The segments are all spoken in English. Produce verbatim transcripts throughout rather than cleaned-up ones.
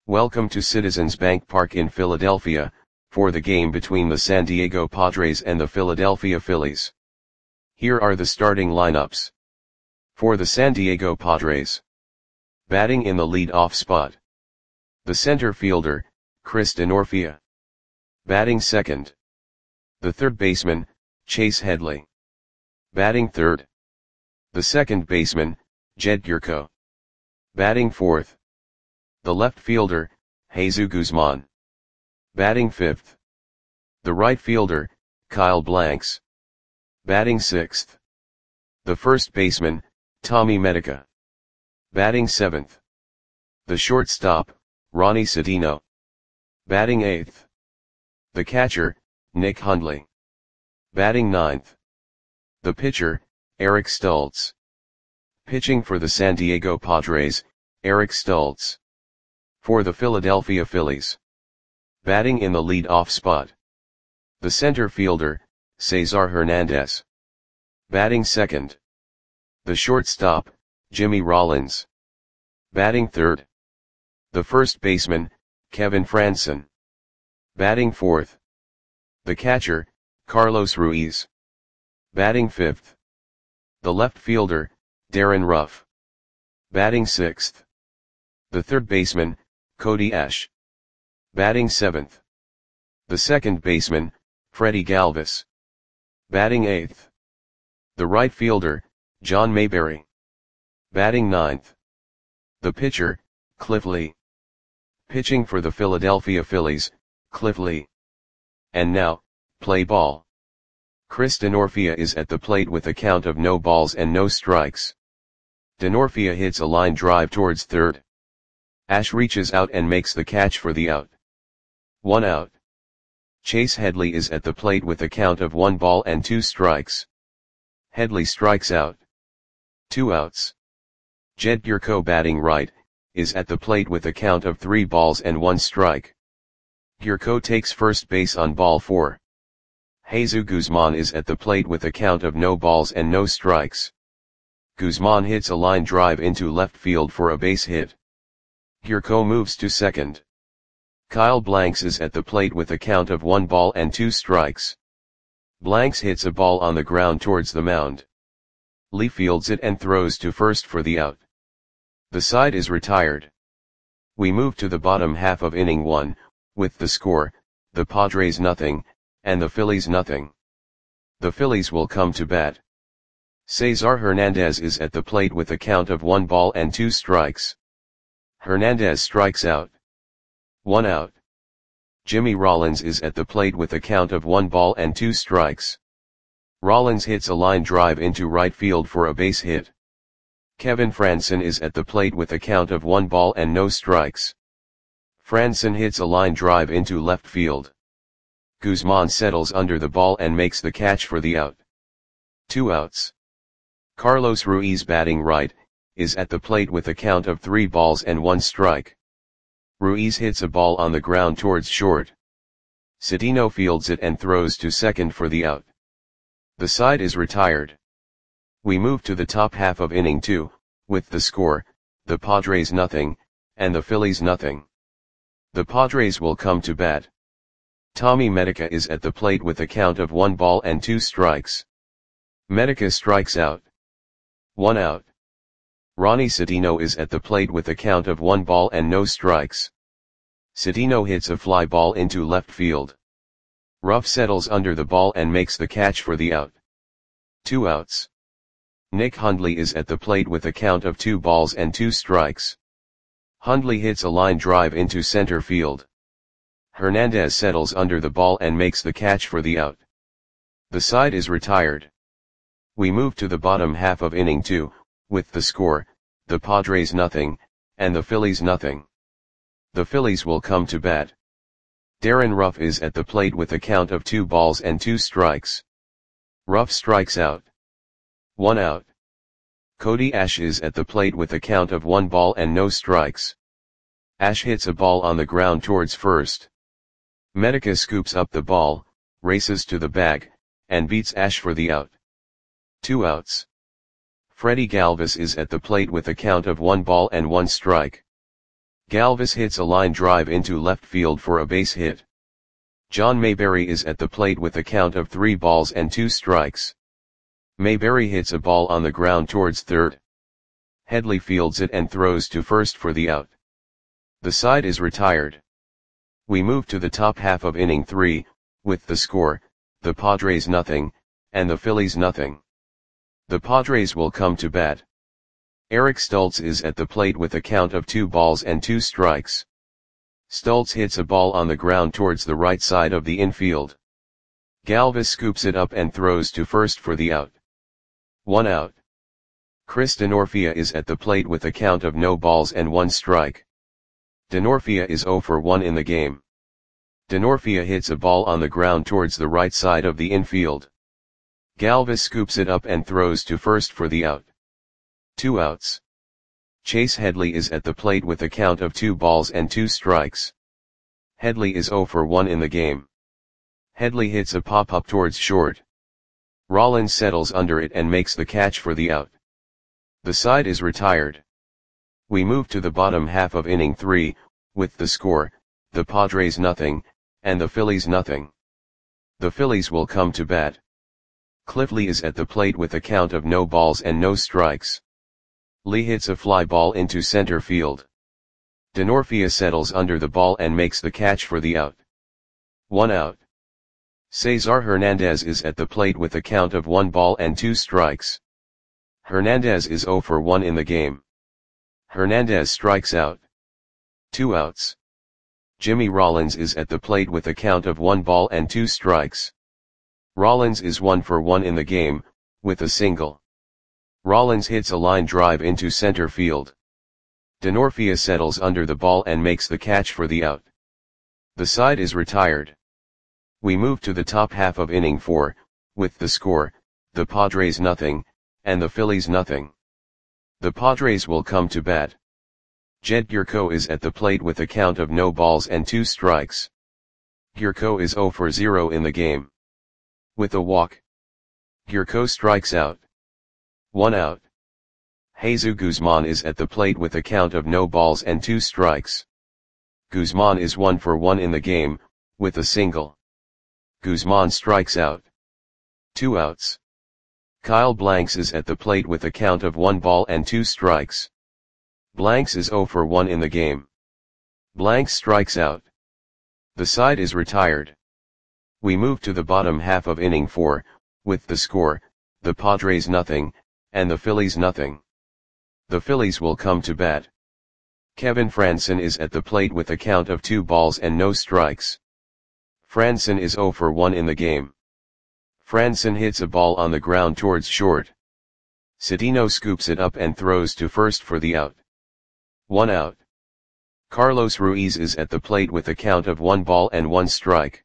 Welcome to Citizens Bank Park in Philadelphia, for the game between the San Diego Padres and the Philadelphia Phillies. Here are the starting lineups. For the San Diego Padres. Batting in the lead-off spot. The center fielder, Chris Denorfia. Batting second. The third baseman, Chase Headley. Batting third. The second baseman, Jed Gyorko. Batting fourth. The left fielder, Jesus Guzman. Batting fifth. The right fielder, Kyle Blanks. Batting sixth. The first baseman, Tommy Medica. Batting seventh. The shortstop, Ronnie Cedeno. Batting eighth. The catcher, Nick Hundley. Batting ninth. The pitcher, Eric Stultz. Pitching for the San Diego Padres, Eric Stultz. For the Philadelphia Phillies. Batting in the lead-off spot. The center fielder, Cesar Hernandez. Batting second. The shortstop, Jimmy Rollins. Batting third. The first baseman, Kevin Frandsen. Batting fourth. The catcher, Carlos Ruiz. Batting fifth. The left fielder, Darren Ruff. Batting sixth. The third baseman, Cody Ash. Batting seventh. The second baseman, Freddie Galvis. Batting eighth. The right fielder, John Mayberry. Batting ninth. The pitcher, Cliff Lee. Pitching for the Philadelphia Phillies, Cliff Lee. And now, play ball. Chris Denorfia is at the plate with a count of no balls and no strikes. Denorfia hits a line drive towards third. Ash reaches out and makes the catch for the out. One out. Chase Headley is at the plate with a count of one ball and two strikes. Headley strikes out. Two outs. Jed Gyorko, batting right, is at the plate with a count of three balls and one strike. Gyorko takes first base on ball four. Jesus Guzman is at the plate with a count of no balls and no strikes. Guzman hits a line drive into left field for a base hit. Gyorko moves to second. Kyle Blanks is at the plate with a count of one ball and two strikes. Blanks hits a ball on the ground towards the mound. Lee fields it and throws to first for the out. The side is retired. We move to the bottom half of inning one, with the score, the Padres nothing, and the Phillies nothing. The Phillies will come to bat. Cesar Hernandez is at the plate with a count of one ball and two strikes. Hernandez strikes out. One out. Jimmy Rollins is at the plate with a count of one ball and two strikes. Rollins hits a line drive into right field for a base hit. Kevin Frandsen is at the plate with a count of one ball and no strikes. Frandsen hits a line drive into left field. Guzman settles under the ball and makes the catch for the out. Two outs. Carlos Ruiz, batting right, is at the plate with a count of three balls and one strike. Ruiz hits a ball on the ground towards short. Cedeno fields it and throws to second for the out. The side is retired. We move to the top half of inning two, with the score, the Padres nothing, and the Phillies nothing. The Padres will come to bat. Tommy Medica is at the plate with a count of one ball and two strikes. Medica strikes out. One out. Ronnie Cedeno is at the plate with a count of one ball and no strikes. Cedeno hits a fly ball into left field. Ruff settles under the ball and makes the catch for the out. Two outs. Nick Hundley is at the plate with a count of two balls and two strikes. Hundley hits a line drive into center field. Hernandez settles under the ball and makes the catch for the out. The side is retired. We move to the bottom half of inning two, with the score, the Padres nothing, and the Phillies nothing. The Phillies will come to bat. Darren Ruff is at the plate with a count of two balls and two strikes. Ruff strikes out. One out. Cody Ash is at the plate with a count of one ball and no strikes. Ash hits a ball on the ground towards first. Medica scoops up the ball, races to the bag, and beats Ash for the out. Two outs. Freddie Galvis is at the plate with a count of one ball and one strike. Galvis hits a line drive into left field for a base hit. John Mayberry is at the plate with a count of three balls and two strikes. Mayberry hits a ball on the ground towards third. Headley fields it and throws to first for the out. The side is retired. We move to the top half of inning three, with the score, the Padres nothing, and the Phillies nothing. The Padres will come to bat. Eric Stultz is at the plate with a count of two balls and two strikes. Stultz hits a ball on the ground towards the right side of the infield. Galvis scoops it up and throws to first for the out. One out. Chris Denorfia is at the plate with a count of no balls and one strike. Denorfia is zero for one in the game. Denorfia hits a ball on the ground towards the right side of the infield. Galvis scoops it up and throws to first for the out. Two outs. Chase Headley is at the plate with a count of two balls and two strikes. Headley is zero for one in the game. Headley hits a pop-up towards short. Rollins settles under it and makes the catch for the out. The side is retired. We move to the bottom half of inning three, with the score, the Padres nothing, and the Phillies nothing. The Phillies will come to bat. Cliff Lee is at the plate with a count of no balls and no strikes. Lee hits a fly ball into center field. Denorfia settles under the ball and makes the catch for the out. One out. Cesar Hernandez is at the plate with a count of one ball and two strikes. Hernandez is zero for one in the game. Hernandez strikes out. Two outs. Jimmy Rollins is at the plate with a count of one ball and two strikes. Rollins is one for one in the game, with a single. Rollins hits a line drive into center field. Denorfia settles under the ball and makes the catch for the out. The side is retired. We move to the top half of inning four, with the score, the Padres nothing, and the Phillies nothing. The Padres will come to bat. Jed Gyorko is at the plate with a count of no balls and two strikes. Gyorko is zero for zero in the game. With a walk, Gyorko strikes out. One out. Jesus Guzman is at the plate with a count of no balls and two strikes. Guzman is one for one in the game, with a single. Guzman strikes out. Two outs. Kyle Blanks is at the plate with a count of one ball and two strikes. Blanks is zero for one in the game. Blanks strikes out. The side is retired. We move to the bottom half of inning four, with the score, the Padres nothing, and the Phillies nothing. The Phillies will come to bat. Kevin Frandsen is at the plate with a count of two balls and no strikes. Frandsen is zero for one in the game. Frandsen hits a ball on the ground towards short. Cedeno scoops it up and throws to first for the out. One out. Carlos Ruiz is at the plate with a count of one ball and one strike.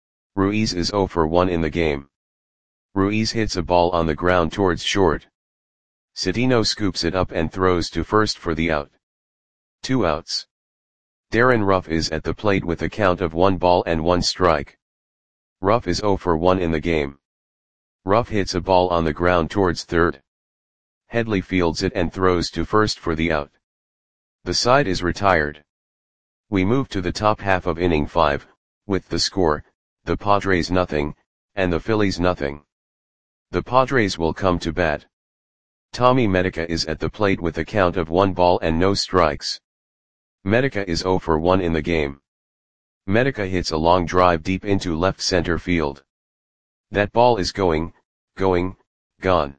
Ruiz is zero for one in the game. Ruiz hits a ball on the ground towards short. Cedeno scoops it up and throws to first for the out. Two outs. Darren Ruff is at the plate with a count of one ball and one strike. Ruff is zero for one in the game. Ruff hits a ball on the ground towards third. Headley fields it and throws to first for the out. The side is retired. We move to the top half of inning five, with the score, the Padres nothing, and the Phillies nothing. The Padres will come to bat. Tommy Medica is at the plate with a count of one ball and no strikes. Medica is zero for one in the game. Medica hits a long drive deep into left center field. That ball is going, going, gone.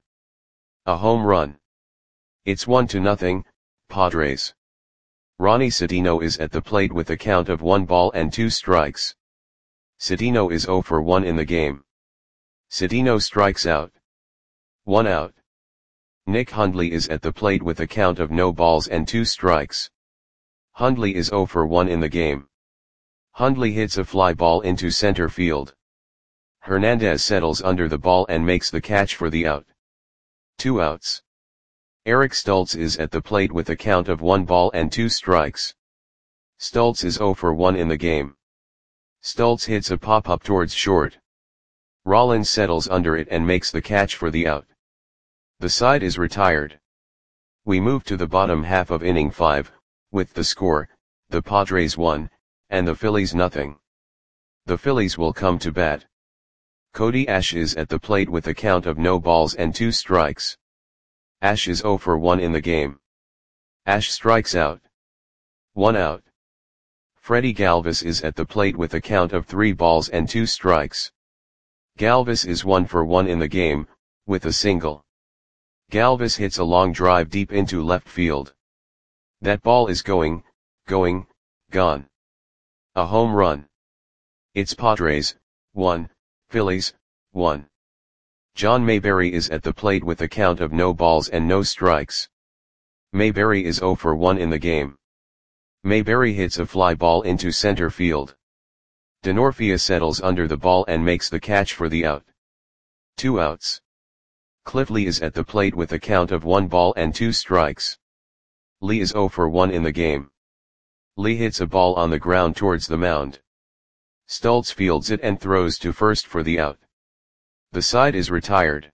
A home run. It's one to nothing, Padres. Ronnie Cedeno is at the plate with a count of one ball and two strikes. Cedeno is zero for one in the game. Cedeno strikes out. One out. Nick Hundley is at the plate with a count of no balls and two strikes. Hundley is zero for one in the game. Hundley hits a fly ball into center field. Hernandez settles under the ball and makes the catch for the out. Two outs. Eric Stultz is at the plate with a count of one ball and two strikes. Stultz is zero for one in the game. Stultz hits a pop-up towards short. Rollins settles under it and makes the catch for the out. The side is retired. We move to the bottom half of inning five, with the score, the Padres one, and the Phillies nothing. The Phillies will come to bat. Cody Ash is at the plate with a count of no balls and two strikes. Ash is oh for one in the game. Ash strikes out. One out. Freddie Galvis is at the plate with a count of three balls and two strikes. Galvis is one for one in the game, with a single. Galvis hits a long drive deep into left field. That ball is going, going, gone. A home run. It's Padres, one, Phillies, one. John Mayberry is at the plate with a count of no balls and no strikes. Mayberry is oh for one in the game. Mayberry hits a fly ball into center field. Denorfia settles under the ball and makes the catch for the out. Two outs. Cliff Lee is at the plate with a count of one ball and two strikes. Lee is oh for one in the game. Lee hits a ball on the ground towards the mound. Stultz fields it and throws to first for the out. The side is retired.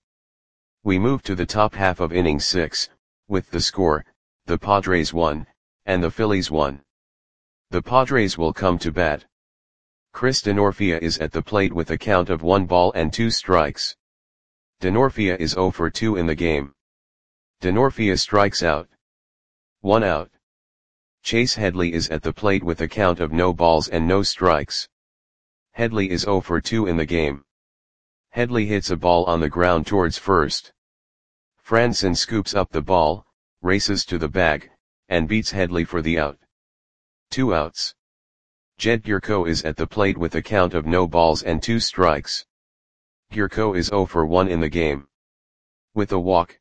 We move to the top half of inning six, with the score, the Padres one, and the Phillies one. The Padres will come to bat. Chris Denorfia is at the plate with a count of one ball and two strikes. Denorfia is oh for two in the game. Denorfia strikes out. One out. Chase Headley is at the plate with a count of no balls and no strikes. Headley is oh for two in the game. Headley hits a ball on the ground towards first. Franson scoops up the ball, races to the bag, and beats Headley for the out. Two outs. Jed Gierko is at the plate with a count of no balls and two strikes. Gierko is oh for one in the game. With a walk.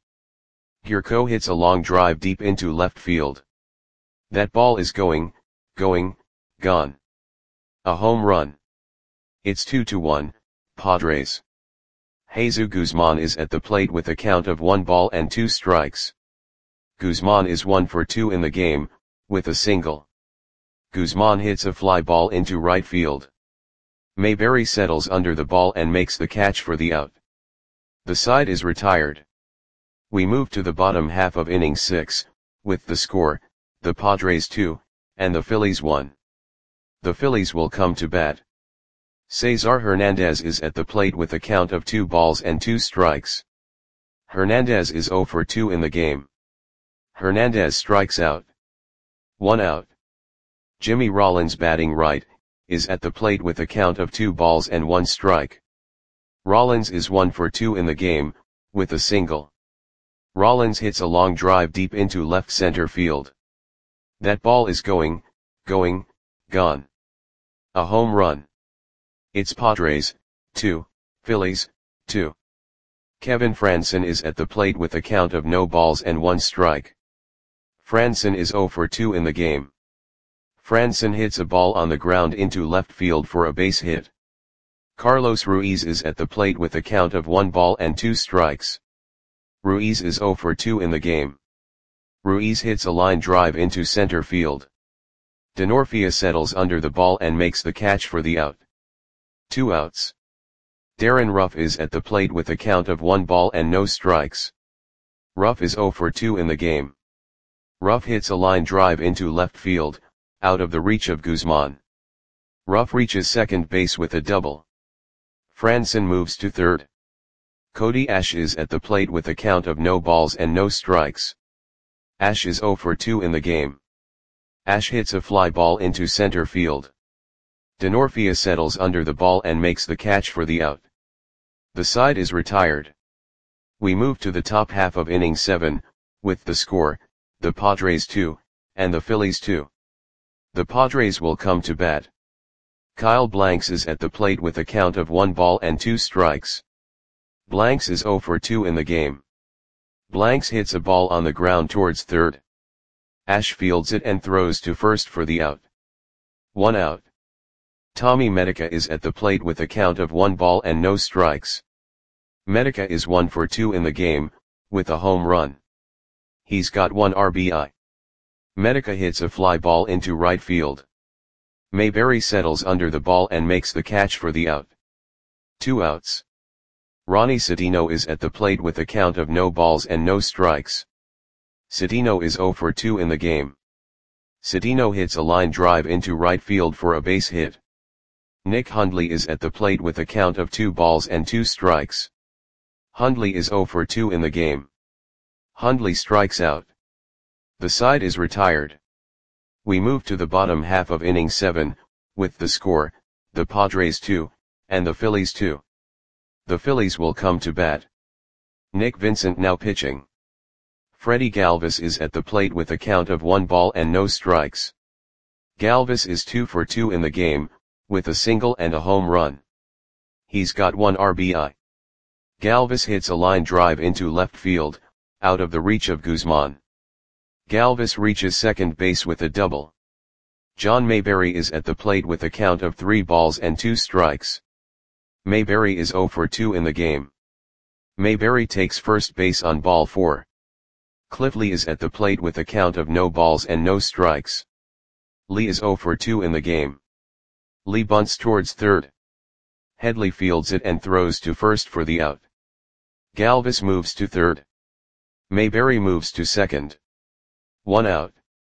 Gierko hits a long drive deep into left field. That ball is going, going, gone. A home run. It's two to one, Padres. Jesus Guzman is at the plate with a count of one ball and two strikes. Guzman is one for two in the game, with a single. Guzman hits a fly ball into right field. Mayberry settles under the ball and makes the catch for the out. The side is retired. We move to the bottom half of inning six, with the score, the Padres two, and the Phillies one. The Phillies will come to bat. Cesar Hernandez is at the plate with a count of two balls and two strikes. Hernandez is oh for two in the game. Hernandez strikes out. One out. Jimmy Rollins, batting right, is at the plate with a count of two balls and one strike. Rollins is one for two in the game, with a single. Rollins hits a long drive deep into left center field. That ball is going, going, gone. A home run. It's Padres, two, Phillies, two. Kevin Franson is at the plate with a count of no balls and one strike. Franson is oh for two in the game. Franson hits a ball on the ground into left field for a base hit. Carlos Ruiz is at the plate with a count of one ball and two strikes. Ruiz is oh for two in the game. Ruiz hits a line drive into center field. Denorfia settles under the ball and makes the catch for the out. Two outs. Darren Ruff is at the plate with a count of one ball and no strikes. Ruff is oh for two in the game. Ruff hits a line drive into left field, out of the reach of Guzman. Ruff reaches second base with a double. Franson moves to third. Cody Ash is at the plate with a count of no balls and no strikes. Ash is oh for two in the game. Ash hits a fly ball into center field. Denorfia settles under the ball and makes the catch for the out. The side is retired. We move to the top half of inning seven, with the score, the Padres two, and the Phillies two. The Padres will come to bat. Kyle Blanks is at the plate with a count of one ball and two strikes. Blanks is oh for two in the game. Blanks hits a ball on the ground towards third. Ash fields it and throws to first for the out. One out. Tommy Medica is at the plate with a count of one ball and no strikes. Medica is one for two in the game, with a home run. He's got one R B I. Medica hits a fly ball into right field. Mayberry settles under the ball and makes the catch for the out. Two outs. Ronnie Citino is at the plate with a count of no balls and no strikes. Citino is oh for two in the game. Cedeno hits a line drive into right field for a base hit. Nick Hundley is at the plate with a count of two balls and two strikes. Hundley is zero for two in the game. Hundley strikes out. The side is retired. We move to the bottom half of inning seven, with the score, the Padres two, and the Phillies two. The Phillies will come to bat. Nick Vincent now pitching. Freddie Galvis is at the plate with a count of one ball and no strikes. Galvis is two for two in the game, with a single and a home run. He's got one R B I. Galvis hits a line drive into left field, out of the reach of Guzman. Galvis reaches second base with a double. John Mayberry is at the plate with a count of three balls and two strikes. Mayberry is zero for two in the game. Mayberry takes first base on ball four. Cliff Lee is at the plate with a count of no balls and no strikes. Lee is zero for two in the game. Lee bunts towards third. Headley fields it and throws to first for the out. Galvis moves to third. Mayberry moves to second. One out.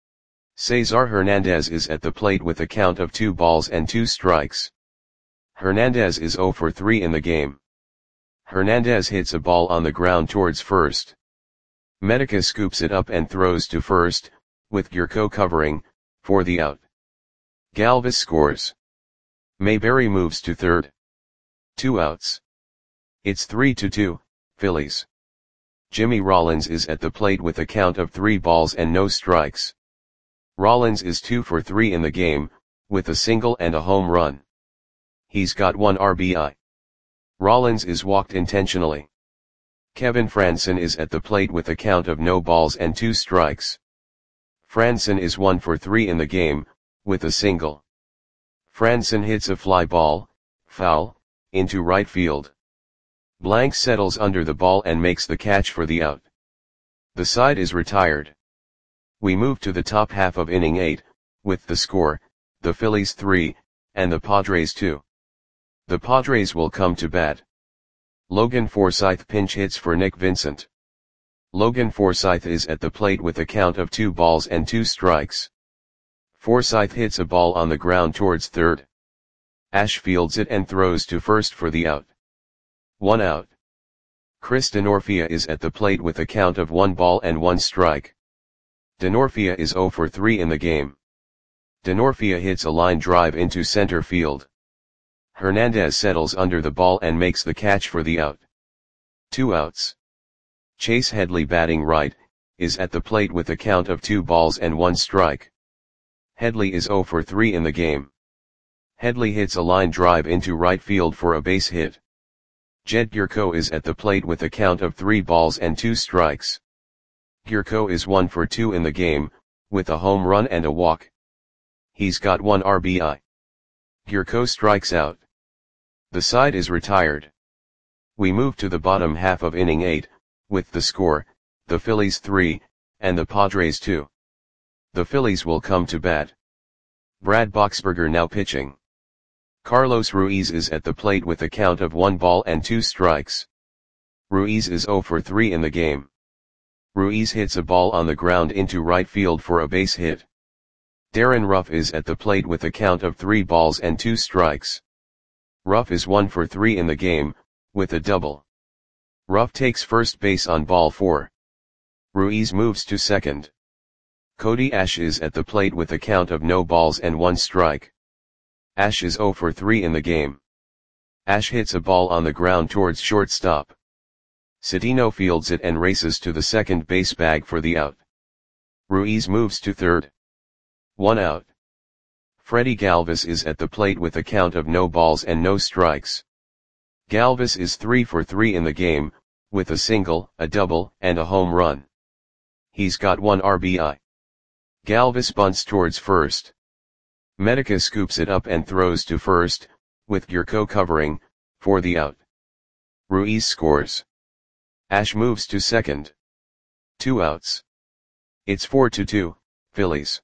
Cesar Hernandez is at the plate with a count of two balls and two strikes. Hernandez is zero for three in the game. Hernandez hits a ball on the ground towards first. Medica scoops it up and throws to first, with Gurko covering, for the out. Galvis scores. Mayberry moves to third. Two outs. It's three to two, Phillies. Jimmy Rollins is at the plate with a count of three balls and no strikes. Rollins is two for three in the game, with a single and a home run. He's got one R B I. Rollins is walked intentionally. Kevin Frandsen is at the plate with a count of no balls and two strikes. Frandsen is one for three in the game, with a single. Frandsen hits a fly ball, foul, into right field. Blank settles under the ball and makes the catch for the out. The side is retired. We move to the top half of inning eight, with the score, the Phillies three, and the Padres two. The Padres will come to bat. Logan Forsythe pinch hits for Nick Vincent. Logan Forsythe is at the plate with a count of two balls and two strikes. Forsythe hits a ball on the ground towards third. Ash fields it and throws to first for the out. One out. Chris Denorfia is at the plate with a count of one ball and one strike. Denorfia is zero for three in the game. Denorfia hits a line drive into center field. Hernandez settles under the ball and makes the catch for the out. Two outs. Chase Headley, batting right, is at the plate with a count of two balls and one strike. Headley is zero for three in the game. Headley hits a line drive into right field for a base hit. Jed Gurko is at the plate with a count of three balls and two strikes. Gurko is one for two in the game, with a home run and a walk. He's got one R B I. Gurko strikes out. The side is retired. We move to the bottom half of inning eight, with the score, the Phillies three, and the Padres two. The Phillies will come to bat. Brad Boxberger now pitching. Carlos Ruiz is at the plate with a count of one ball and two strikes. Ruiz is zero for three in the game. Ruiz hits a ball on the ground into right field for a base hit. Darren Ruff is at the plate with a count of three balls and two strikes. Ruff is one for three in the game, with a double. Ruff takes first base on ball four. Ruiz moves to second. Cody Ash is at the plate with a count of no balls and one strike. Ash is zero for three in the game. Ash hits a ball on the ground towards shortstop. Cedeno fields it and races to the second base bag for the out. Ruiz moves to third. One out. Freddie Galvis is at the plate with a count of no balls and no strikes. Galvis is three for three in the game, with a single, a double, and a home run. He's got one R B I. Galvis bunts towards first. Medica scoops it up and throws to first, with Gurko covering, for the out. Ruiz scores. Ash moves to second. Two outs. It's four to two, Phillies.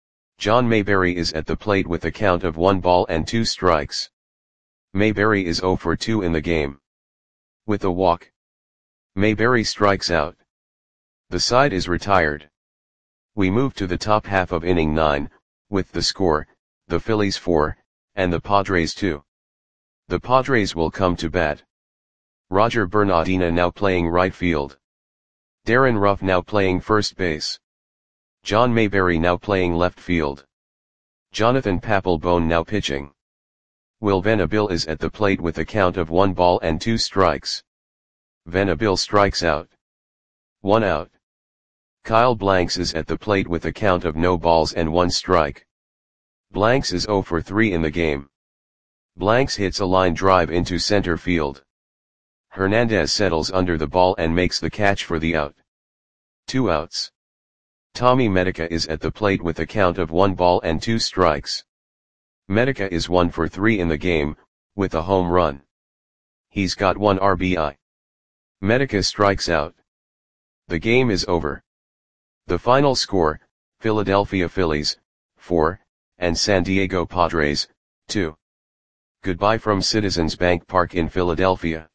John Mayberry is at the plate with a count of one ball and two strikes. Mayberry is zero for two in the game. With a walk, Mayberry strikes out. The side is retired. We move to the top half of inning nine, with the score, the Phillies four, and the Padres two. The Padres will come to bat. Roger Bernardina now playing right field. Darren Ruff now playing first base. John Mayberry now playing left field. Jonathan Papelbon now pitching. Will Venable is at the plate with a count of one ball and two strikes. Venable strikes out. One out. Kyle Blanks is at the plate with a count of no balls and one strike. Blanks is zero for three in the game. Blanks hits a line drive into center field. Hernandez settles under the ball and makes the catch for the out. Two outs. Tommy Medica is at the plate with a count of one ball and two strikes. Medica is one for three in the game, with a home run. He's got one R B I. Medica strikes out. The game is over. The final score, Philadelphia Phillies, four, and San Diego Padres, two. Goodbye from Citizens Bank Park in Philadelphia.